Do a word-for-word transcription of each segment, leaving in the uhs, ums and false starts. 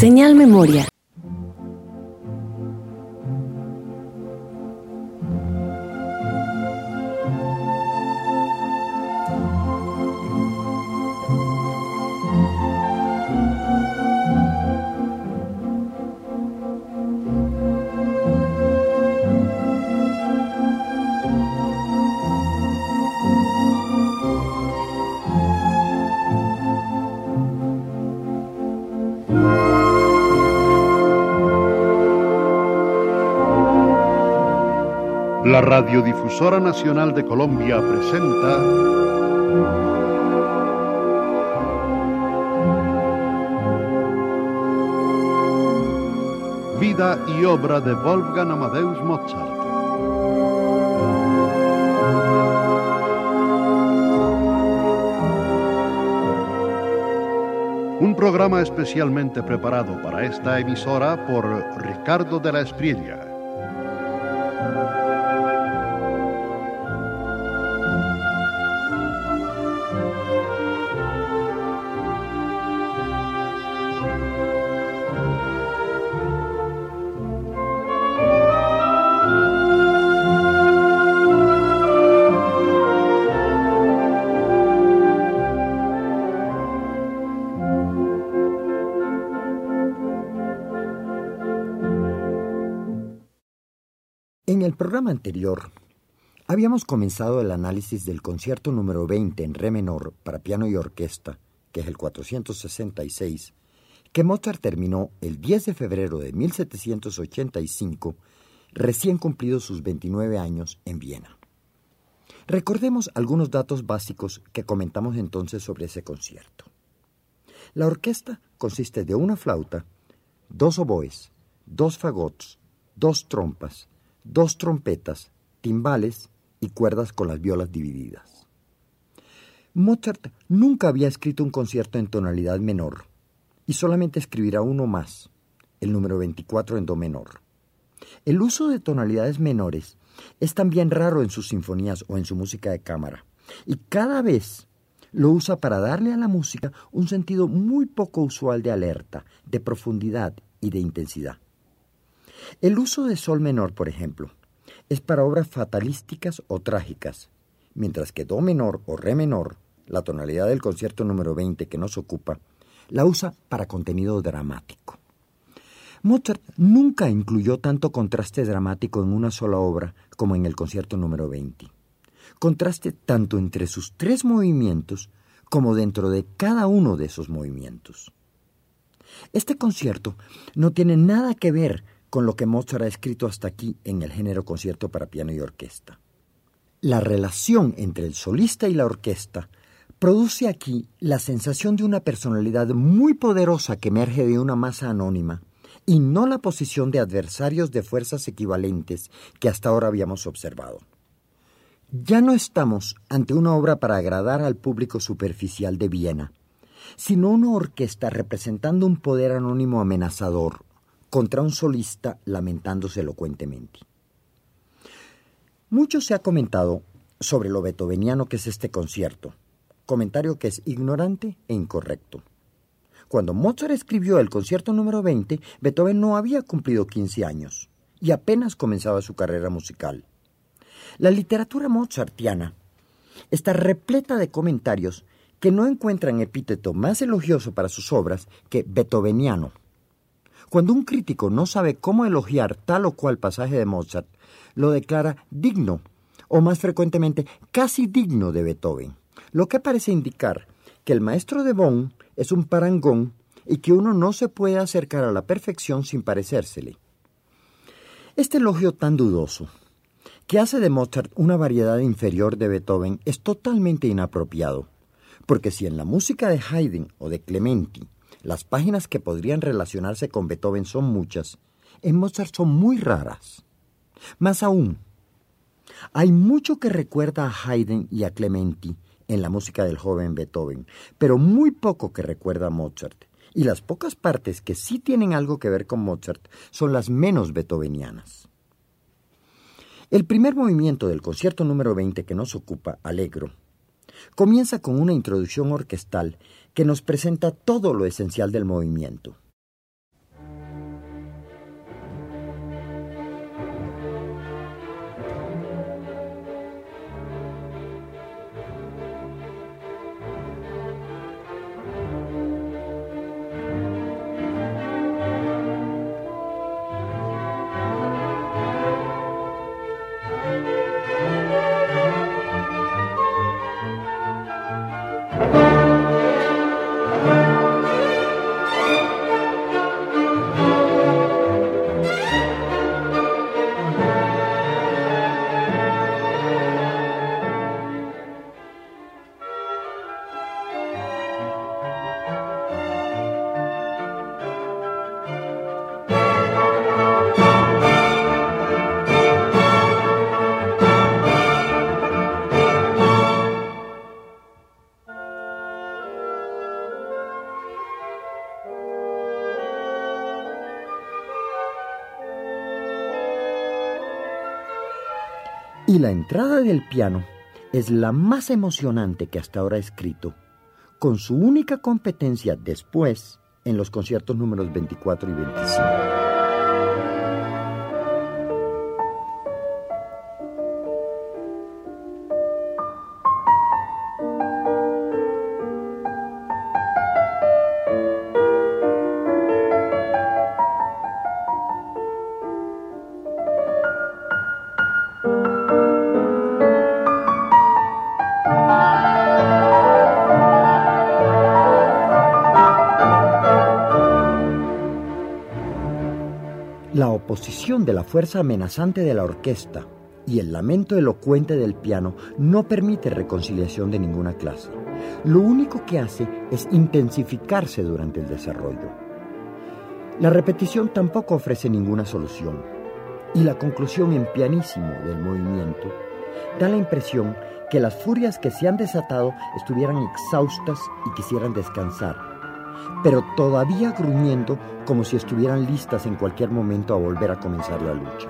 Señal Memoria. La Radiodifusora Nacional de Colombia presenta Vida y obra de Wolfgang Amadeus Mozart. Un programa especialmente preparado para esta emisora por Ricardo de la Espriella. En el programa anterior, habíamos comenzado el análisis del concierto número veinte en re menor para piano y orquesta, que es el cuatrocientos sesenta y seis, que Mozart terminó el diez de febrero de mil setecientos ochenta y cinco, recién cumplidos sus veintinueve años en Viena. Recordemos algunos datos básicos que comentamos entonces sobre ese concierto. La orquesta consiste de una flauta, dos oboes, dos fagots, dos trompas, dos trompetas, timbales y cuerdas con las violas divididas. Mozart nunca había escrito un concierto en tonalidad menor y solamente escribirá uno más, el número veinticuatro en do menor. El uso de tonalidades menores es también raro en sus sinfonías o en su música de cámara, y cada vez lo usa para darle a la música un sentido muy poco usual de alerta, de profundidad y de intensidad. El uso de sol menor, por ejemplo, es para obras fatalísticas o trágicas, mientras que do menor o re menor, la tonalidad del concierto número veinte que nos ocupa, la usa para contenido dramático. Mozart nunca incluyó tanto contraste dramático en una sola obra como en el concierto número veinte. Contraste tanto entre sus tres movimientos como dentro de cada uno de esos movimientos. Este concierto no tiene nada que ver con lo que Mozart ha escrito hasta aquí en el género concierto para piano y orquesta. La relación entre el solista y la orquesta produce aquí la sensación de una personalidad muy poderosa que emerge de una masa anónima y no la posición de adversarios de fuerzas equivalentes que hasta ahora habíamos observado. Ya no estamos ante una obra para agradar al público superficial de Viena, sino una orquesta representando un poder anónimo amenazador contra un solista lamentándose elocuentemente. Mucho se ha comentado sobre lo beethoveniano que es este concierto, comentario que es ignorante e incorrecto. Cuando Mozart escribió el concierto número veinte, Beethoven no había cumplido quince años y apenas comenzaba su carrera musical. La literatura mozartiana está repleta de comentarios que no encuentran epíteto más elogioso para sus obras que beethoveniano. Cuando un crítico no sabe cómo elogiar tal o cual pasaje de Mozart, lo declara digno, o más frecuentemente casi digno de Beethoven, lo que parece indicar que el maestro de Bonn es un parangón y que uno no se puede acercar a la perfección sin parecérsele. Este elogio tan dudoso, que hace de Mozart una variedad inferior de Beethoven, es totalmente inapropiado, porque si en la música de Haydn o de Clementi las páginas que podrían relacionarse con Beethoven son muchas, en Mozart son muy raras. Más aún, hay mucho que recuerda a Haydn y a Clementi en la música del joven Beethoven, pero muy poco que recuerda a Mozart, y las pocas partes que sí tienen algo que ver con Mozart son las menos beethovenianas. El primer movimiento del concierto número veinte que nos ocupa, Allegro, comienza con una introducción orquestal que nos presenta todo lo esencial del movimiento. Y la entrada del piano es la más emocionante que hasta ahora he escrito, con su única competencia después en los conciertos números veinticuatro y veinticinco. La oposición de la fuerza amenazante de la orquesta y el lamento elocuente del piano no permite reconciliación de ninguna clase. Lo único que hace es intensificarse durante el desarrollo. La repetición tampoco ofrece ninguna solución, y la conclusión en pianísimo del movimiento da la impresión que las furias que se han desatado estuvieran exhaustas y quisieran descansar, pero todavía gruñendo como si estuvieran listas en cualquier momento a volver a comenzar la lucha.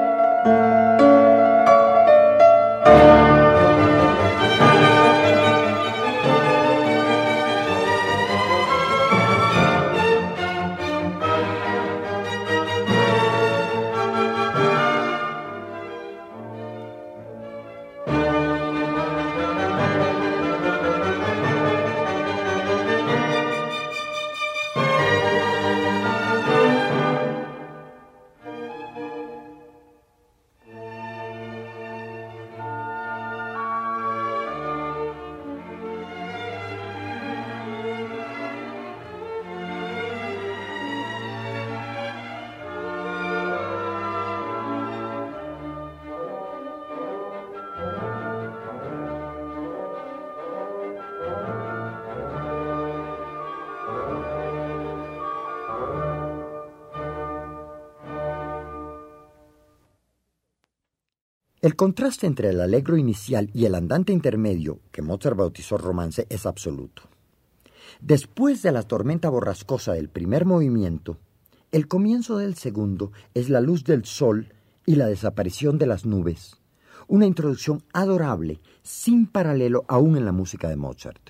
El contraste entre el allegro inicial y el andante intermedio, que Mozart bautizó romance, es absoluto. Después de la tormenta borrascosa del primer movimiento, el comienzo del segundo es la luz del sol y la desaparición de las nubes, una introducción adorable, sin paralelo aún en la música de Mozart.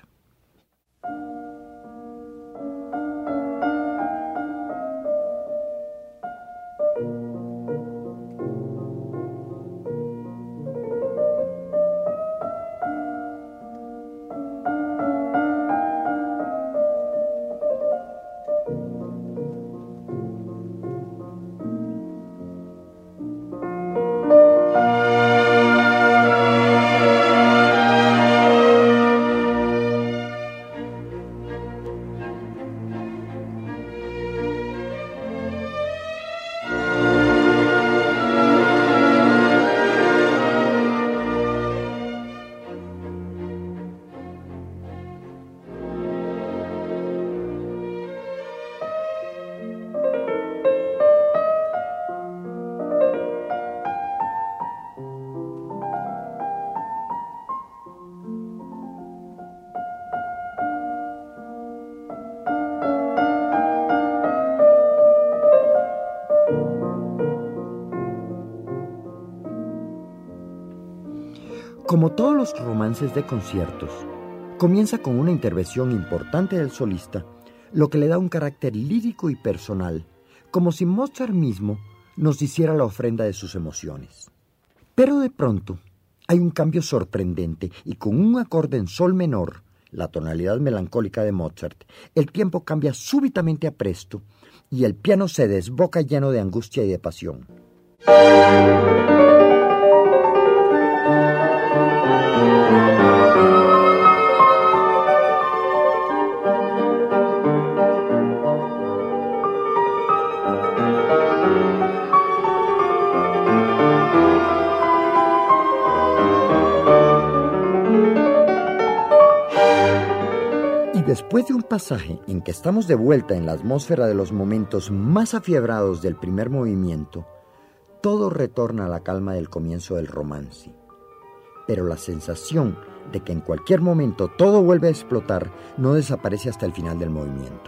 Como todos los romances de conciertos, comienza con una intervención importante del solista, lo que le da un carácter lírico y personal, como si Mozart mismo nos hiciera la ofrenda de sus emociones. Pero de pronto hay un cambio sorprendente y con un acorde en sol menor, la tonalidad melancólica de Mozart, el tiempo cambia súbitamente a presto y el piano se desboca lleno de angustia y de pasión. Después de un pasaje en que estamos de vuelta en la atmósfera de los momentos más afiebrados del primer movimiento, todo retorna a la calma del comienzo del romance. Pero la sensación de que en cualquier momento todo vuelve a explotar no desaparece hasta el final del movimiento.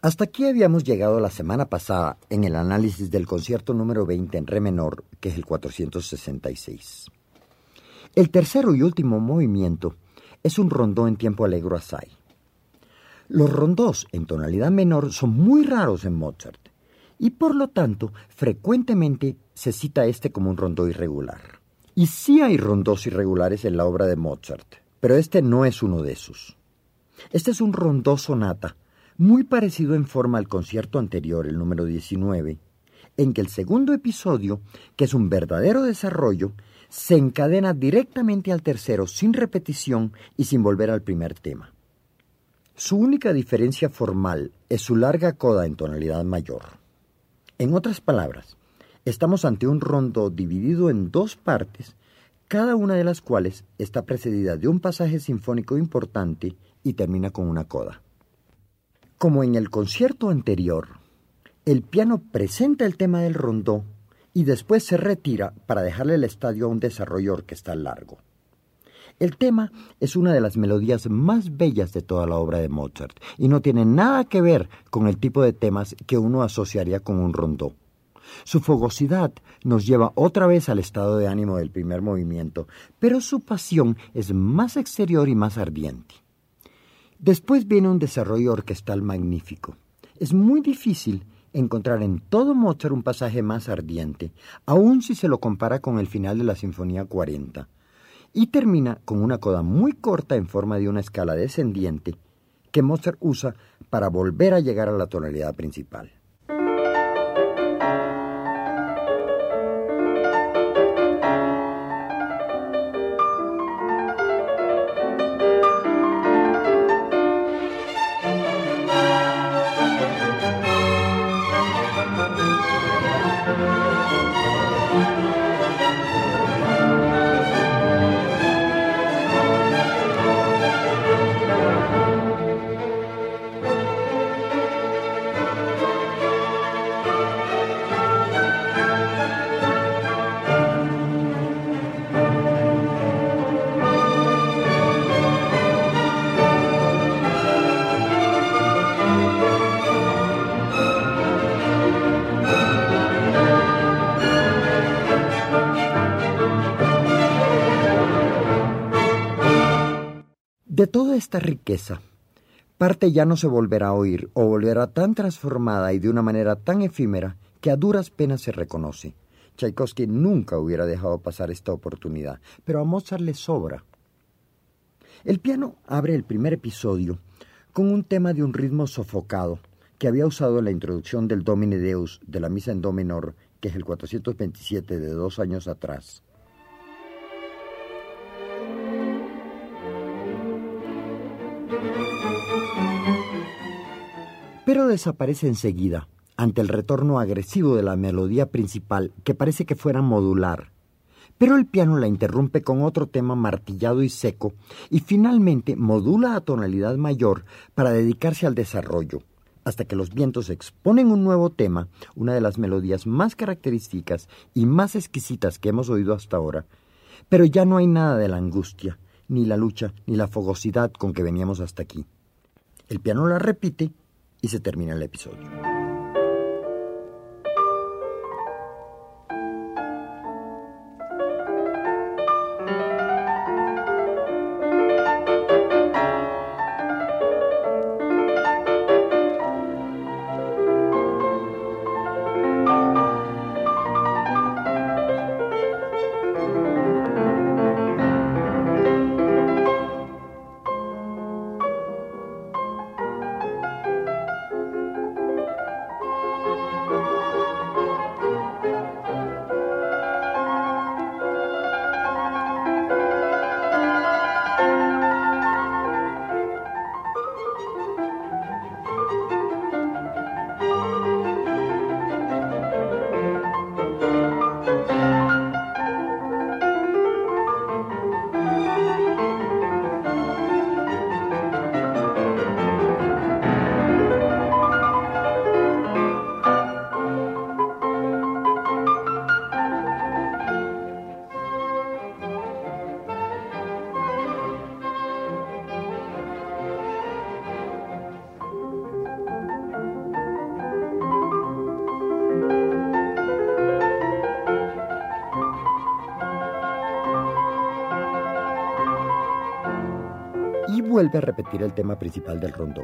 Hasta aquí habíamos llegado la semana pasada en el análisis del concierto número veinte en re menor, que es el cuatrocientos sesenta y seis. El tercero y último movimiento es un rondó en tiempo allegro assai. Los rondós en tonalidad menor son muy raros en Mozart y por lo tanto frecuentemente se cita este como un rondó irregular. Y sí hay rondós irregulares en la obra de Mozart, pero este no es uno de esos. Este es un rondó sonata muy parecido en forma al concierto anterior, el número diecinueve, en que el segundo episodio, que es un verdadero desarrollo, se encadena directamente al tercero sin repetición y sin volver al primer tema. Su única diferencia formal es su larga coda en tonalidad mayor. En otras palabras, estamos ante un rondó dividido en dos partes, cada una de las cuales está precedida de un pasaje sinfónico importante y termina con una coda. Como en el concierto anterior, el piano presenta el tema del rondó y después se retira para dejarle el estadio a un desarrollo orquestal largo. El tema es una de las melodías más bellas de toda la obra de Mozart y no tiene nada que ver con el tipo de temas que uno asociaría con un rondó. Su fogosidad nos lleva otra vez al estado de ánimo del primer movimiento, pero su pasión es más exterior y más ardiente. Después viene un desarrollo orquestal magnífico. Es muy difícil encontrar en todo Mozart un pasaje más ardiente, aun si se lo compara con el final de la Sinfonía cuarenta, y termina con una coda muy corta en forma de una escala descendiente que Mozart usa para volver a llegar a la tonalidad principal. De toda esta riqueza, parte ya no se volverá a oír o volverá tan transformada y de una manera tan efímera que a duras penas se reconoce. Tchaikovsky nunca hubiera dejado pasar esta oportunidad, pero a Mozart le sobra. El piano abre el primer episodio con un tema de un ritmo sofocado que había usado en la introducción del Domine Deus de la misa en do menor, que es el cuatrocientos veintisiete de dos años atrás. Pero desaparece enseguida, ante el retorno agresivo de la melodía principal, que parece que fuera modular. Pero el piano la interrumpe con otro tema martillado y seco, y finalmente modula a tonalidad mayor para dedicarse al desarrollo, hasta que los vientos exponen un nuevo tema, una de las melodías más características y más exquisitas que hemos oído hasta ahora, pero ya no hay nada de la angustia, ni la lucha, ni la fogosidad con que veníamos hasta aquí. El piano la repite y se termina el episodio. vuelve a repetir el tema principal del rondó.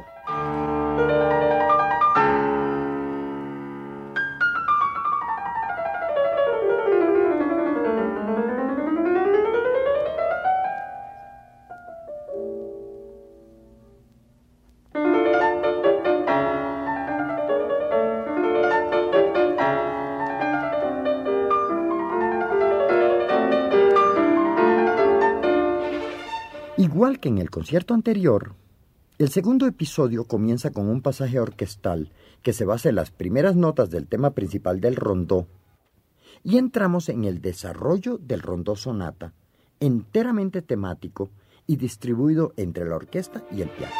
Igual que en el concierto anterior, el segundo episodio comienza con un pasaje orquestal que se basa en las primeras notas del tema principal del rondó y entramos en el desarrollo del rondó sonata, enteramente temático y distribuido entre la orquesta y el piano.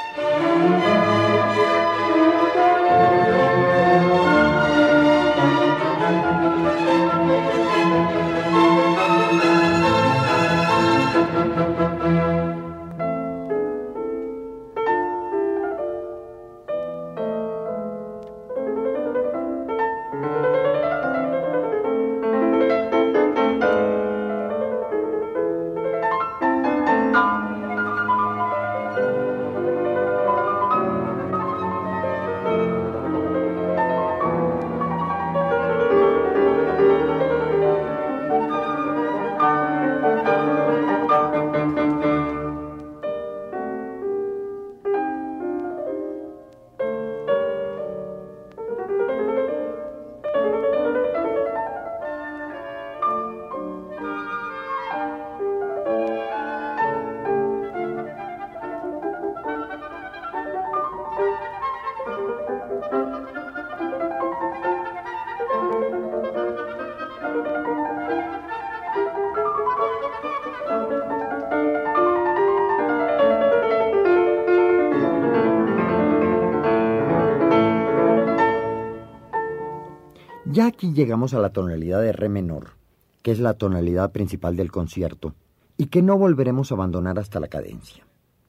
Ya aquí llegamos a la tonalidad de re menor, que es la tonalidad principal del concierto, y que no volveremos a abandonar hasta la cadencia.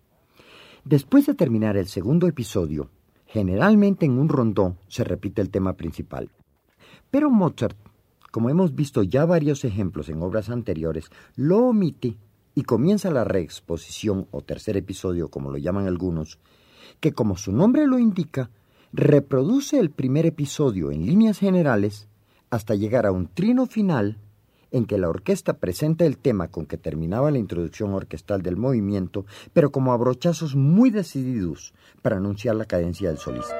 Después de terminar el segundo episodio, generalmente en un rondó se repite el tema principal. Pero Mozart, como hemos visto ya varios ejemplos en obras anteriores, lo omite y comienza la reexposición o tercer episodio, como lo llaman algunos, que como su nombre lo indica, reproduce el primer episodio en líneas generales hasta llegar a un trino final en que la orquesta presenta el tema con que terminaba la introducción orquestal del movimiento, pero como a brochazos muy decididos para anunciar la cadencia del solista.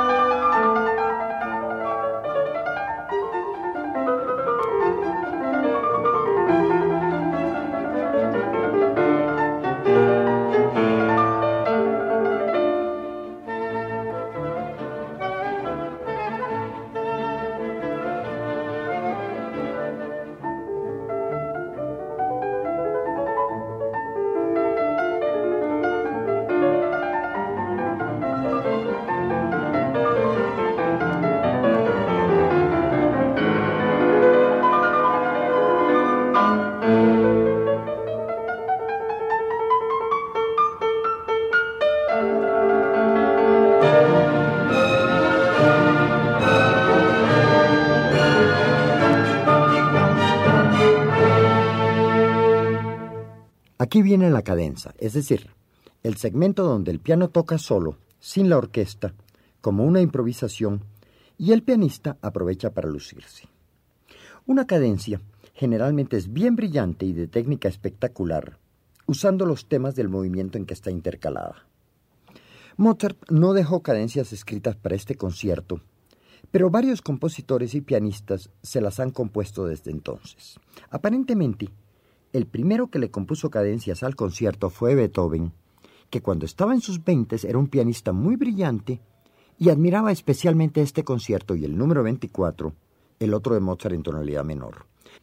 Aquí viene la cadenza, es decir, el segmento donde el piano toca solo, sin la orquesta, como una improvisación, y el pianista aprovecha para lucirse. Una cadencia generalmente es bien brillante y de técnica espectacular, usando los temas del movimiento en que está intercalada. Mozart no dejó cadencias escritas para este concierto, pero varios compositores y pianistas se las han compuesto desde entonces. Aparentemente, el primero que le compuso cadencias al concierto fue Beethoven, que cuando estaba en sus veintes era un pianista muy brillante y admiraba especialmente este concierto y el número veinticuatro, el otro de Mozart en tonalidad menor.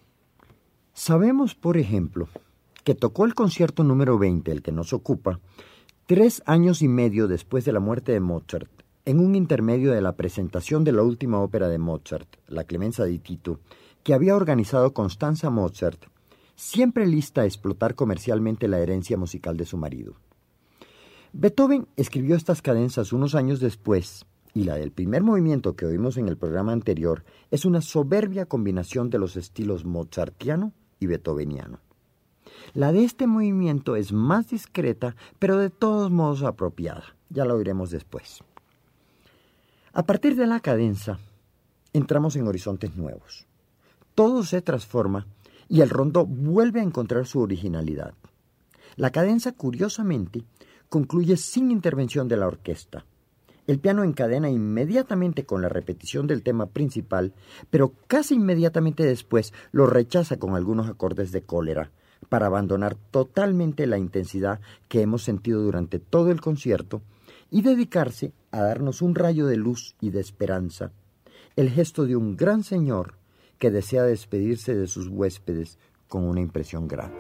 Sabemos, por ejemplo, que tocó el concierto número veinte, el que nos ocupa, tres años y medio después de la muerte de Mozart, en un intermedio de la presentación de la última ópera de Mozart, La Clemenza di Tito, que había organizado Constanza Mozart, siempre lista a explotar comercialmente la herencia musical de su marido. Beethoven escribió estas cadencias unos años después, y la del primer movimiento que oímos en el programa anterior es una soberbia combinación de los estilos mozartiano y beethoveniano. La de este movimiento es más discreta, pero de todos modos apropiada. Ya lo oiremos después. A partir de la cadenza, entramos en horizontes nuevos. Todo se transforma y el rondó vuelve a encontrar su originalidad. La cadenza, curiosamente, concluye sin intervención de la orquesta. El piano encadena inmediatamente con la repetición del tema principal, pero casi inmediatamente después lo rechaza con algunos acordes de cólera, para abandonar totalmente la intensidad que hemos sentido durante todo el concierto y dedicarse a darnos un rayo de luz y de esperanza, el gesto de un gran señor que desea despedirse de sus huéspedes con una impresión grata.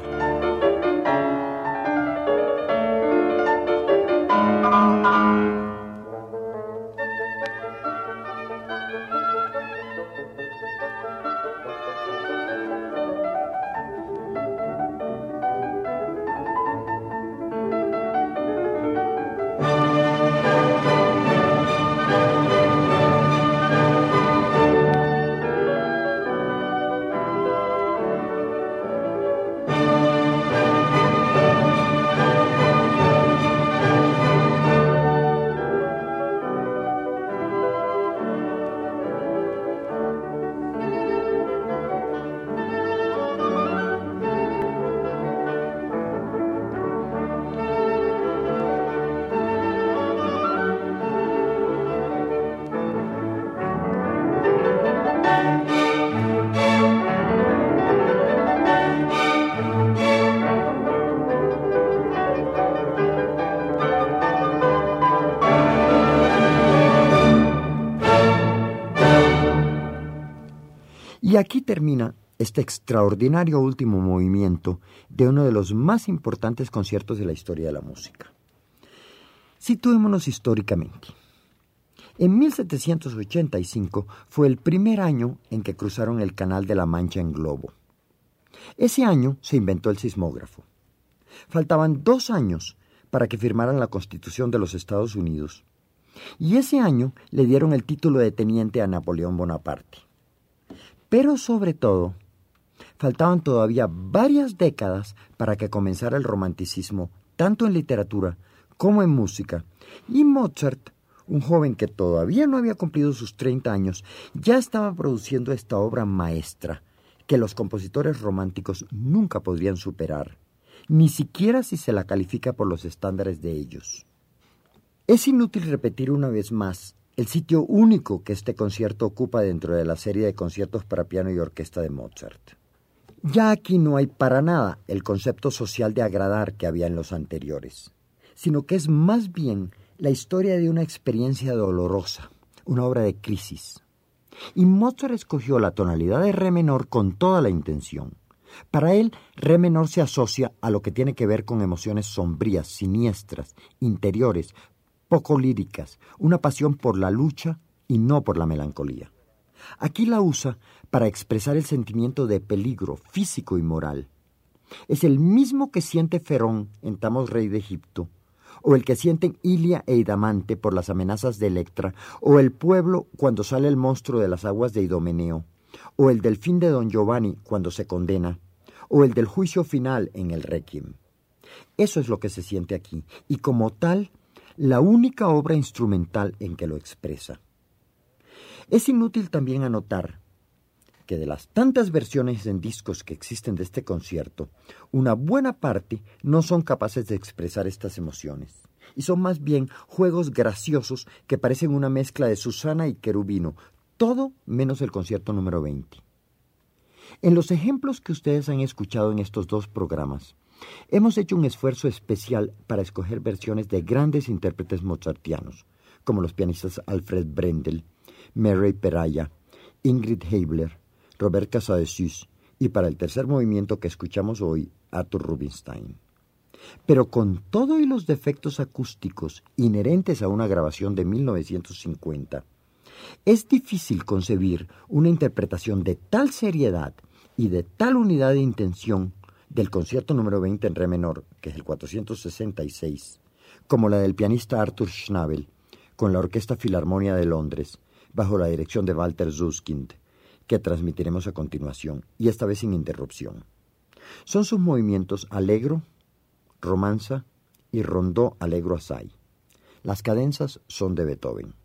Y aquí termina este extraordinario último movimiento de uno de los más importantes conciertos de la historia de la música. Situémonos históricamente. En mil setecientos ochenta y cinco fue el primer año en que cruzaron el Canal de la Mancha en globo. Ese año se inventó el sismógrafo. Faltaban dos años para que firmaran la Constitución de los Estados Unidos. Y ese año le dieron el título de teniente a Napoleón Bonaparte. Pero sobre todo, faltaban todavía varias décadas para que comenzara el romanticismo, tanto en literatura como en música. Y Mozart, un joven que todavía no había cumplido sus treinta años, ya estaba produciendo esta obra maestra, que los compositores románticos nunca podrían superar, ni siquiera si se la califica por los estándares de ellos. Es inútil repetir una vez más el sitio único que este concierto ocupa dentro de la serie de conciertos para piano y orquesta de Mozart. Ya aquí no hay para nada el concepto social de agradar que había en los anteriores, sino que es más bien la historia de una experiencia dolorosa, una obra de crisis. Y Mozart escogió la tonalidad de re menor con toda la intención. Para él, re menor se asocia a lo que tiene que ver con emociones sombrías, siniestras, interiores, poco líricas, una pasión por la lucha y no por la melancolía. Aquí la usa para expresar el sentimiento de peligro físico y moral. Es el mismo que siente Ferón en Thamos, rey de Egipto, o el que sienten Ilia e Idamante por las amenazas de Electra, o el pueblo cuando sale el monstruo de las aguas de Idomeneo, o el delfín de Don Giovanni cuando se condena, o el del juicio final en el Requiem. Eso es lo que se siente aquí, y como tal, la única obra instrumental en que lo expresa. Es inútil también anotar que de las tantas versiones en discos que existen de este concierto, una buena parte no son capaces de expresar estas emociones, y son más bien juegos graciosos que parecen una mezcla de Susana y Querubino, todo menos el concierto número veinte. En los ejemplos que ustedes han escuchado en estos dos programas, hemos hecho un esfuerzo especial para escoger versiones de grandes intérpretes mozartianos, como los pianistas Alfred Brendel, Murray Peraya, Ingrid Heibler, Robert Casadesus y para el tercer movimiento que escuchamos hoy, Arthur Rubinstein. Pero con todo y los defectos acústicos inherentes a una grabación de mil novecientos cincuenta, es difícil concebir una interpretación de tal seriedad y de tal unidad de intención del concierto número veinte en re menor, que es el cuatrocientos sesenta y seis, como la del pianista Arthur Schnabel, con la Orquesta Filarmonia de Londres, bajo la dirección de Walter Susskind, que transmitiremos a continuación, y esta vez sin interrupción. Son sus movimientos allegro, romanza y rondó allegro assai. Las cadenzas son de Beethoven.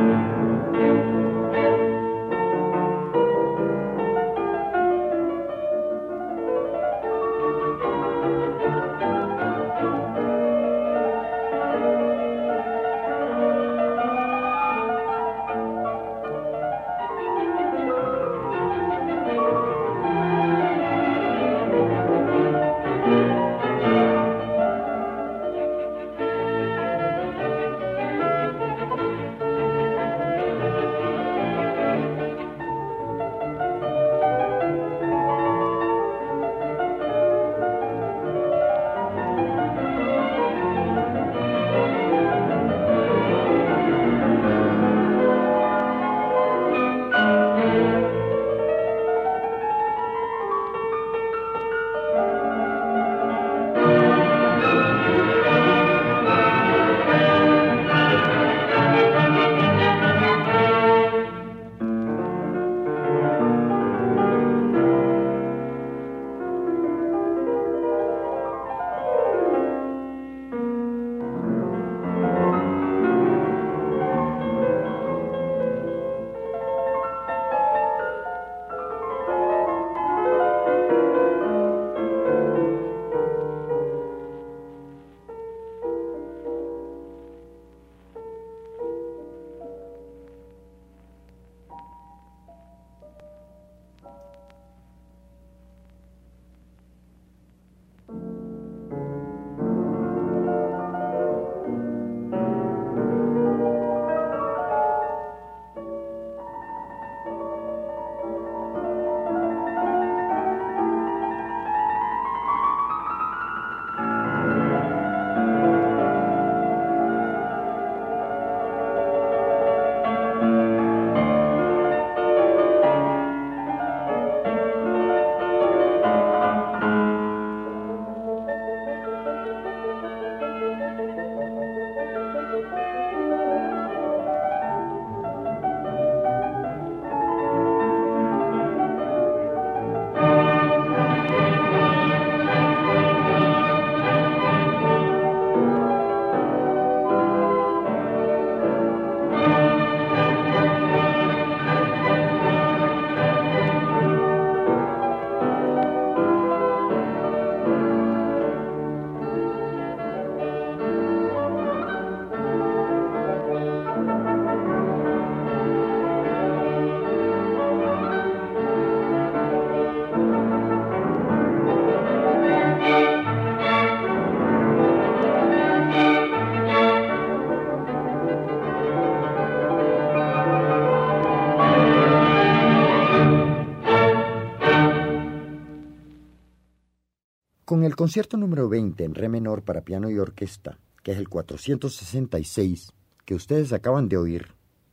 Con el concierto número veinte en re menor para piano y orquesta, que es el cuatrocientos sesenta y seis, que ustedes acaban de oír,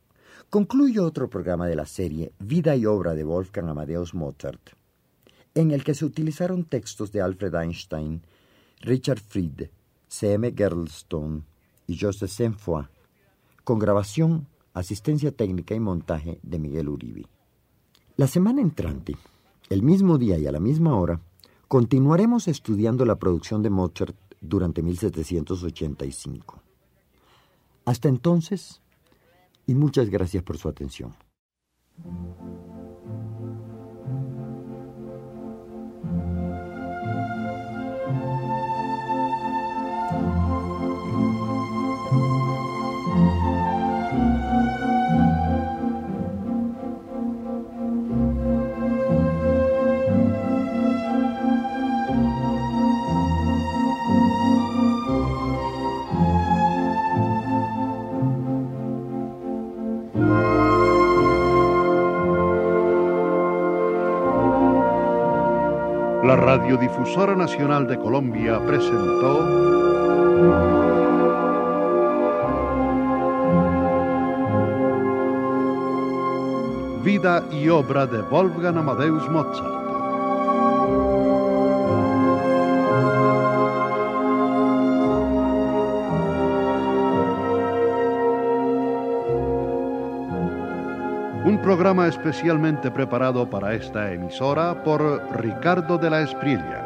concluye otro programa de la serie Vida y obra de Wolfgang Amadeus Mozart, en el que se utilizaron textos de Alfred Einstein, Richard Fried, C M Gerolstein y Joseph Sainte-Foy, con grabación, asistencia técnica y montaje de Miguel Uribe. La semana entrante, el mismo día y a la misma hora, continuaremos estudiando la producción de Mozart durante mil setecientos ochenta y cinco. Hasta entonces, y muchas gracias por su atención. La Radiodifusora Nacional de Colombia presentó Vida y obra de Wolfgang Amadeus Mozart. Un programa especialmente preparado para esta emisora por Ricardo de la Espriella.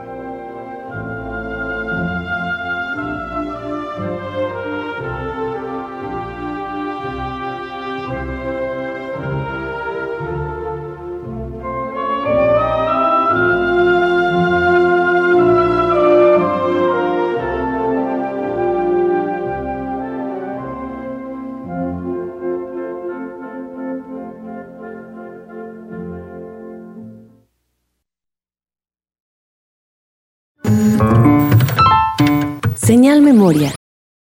Señal Memoria.